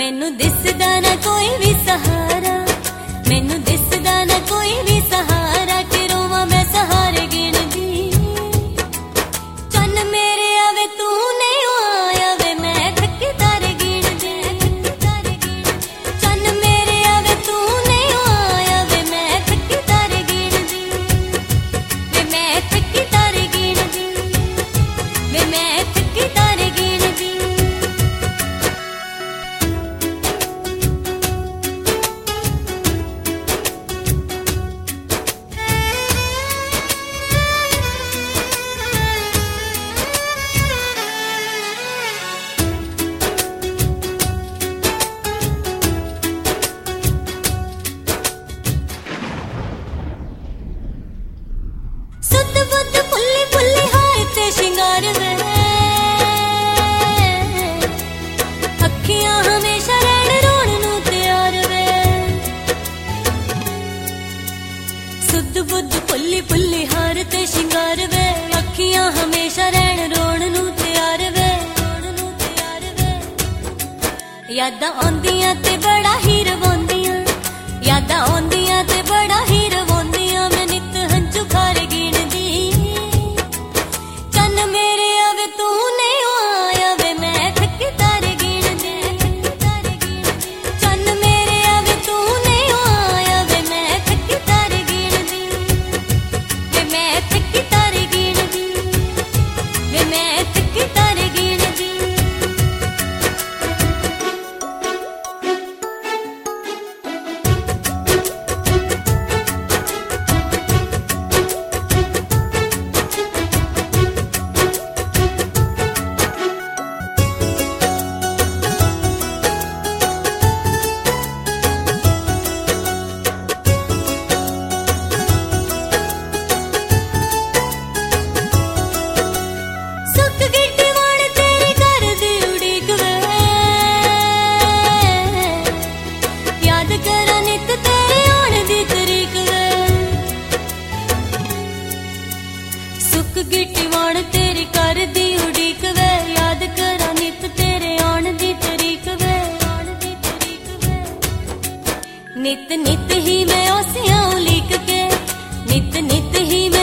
मैनू दिसदा ना कोई भी सहारा, मैनू दिसदा ना कोई भी सहारा, कि रोवां मैं सहारे गिनदी। चन्न मेरे आवे तू नहीं आया वे, मैं थकी तारे गिनदी। चन्न मेरे आवे तू नहीं आया वे, मैं थकी तारे गिनदी। वे मैं थकी तारे गिनदी, वे मैं थकी तारे गिनदी। सुध बुध फुल्ली फुल्ली हार ते शिंगार वे, अखियां हमेशा रहन रोण नू तैयार वे। सुध बुध फुल्ली फुल्ली हार ते शिंगार वे, अखियां हमेशा रहन रोण नू तैयार वे। यादां आउंदियां ते बड़ा ही रवांदियां, यादां आउंदियां ते बड़ा ही रवांदियां, मैं नित हंझू खारे गिनदी। चन्न मेरे आवे तू नहीं आया वे, मैं थकी तारे गिनदी। चन्न मेरे आवे तू नहीं आया वे, मैं थकी तारे गिनदी। वे मैं थकी तारे गिनदी, वे मैं थकी तारे गिनदी। सुख गिट्टी वाण तेरे घर दी उड़ीक वे, याद करा नित तेरे आण दी तरीक वे। सुख गिट्टी वाण तेरे घर दी उड़ीक वे, याद करा नित तेरे आण दी तरीक वे। नित नित ही मैं ओसियां उलीक के, नित नित ही मैं